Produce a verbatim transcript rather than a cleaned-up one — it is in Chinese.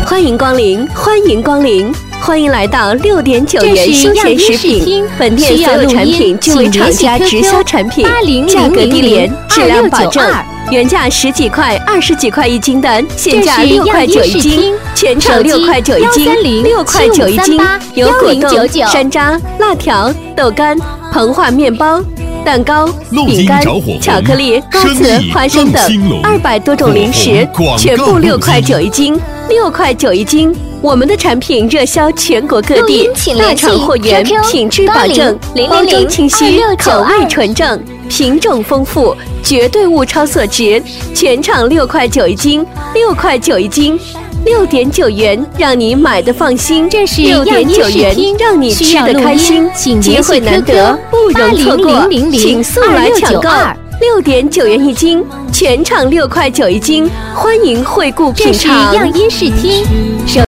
欢迎光临，欢迎光临，欢迎来到六点九元休闲食品。本店所有产品均为厂家直销产品，价格低廉，质量保证。原价十几块、二十几块一斤的，现价六块九一斤，全场六块九一斤，六块九一斤。有果冻、山楂、辣条、豆干、膨化面包、蛋糕、饼干、巧克力、瓜子、花生等，二百多种零食，全部六块九一斤，六块九一斤。我们的产品热销全国各地，大厂货源，品质保证，包装清晰，口味纯正，品种丰富，绝对物超所值。全场六块九一斤，六块九一斤，六点九元，让你买的放心。 这是六点九元，让你吃得开心。机会难得，不容错过，请速来抢购。六点九元一斤，全场六块九一斤，欢迎惠顾品尝。 这是样音视听。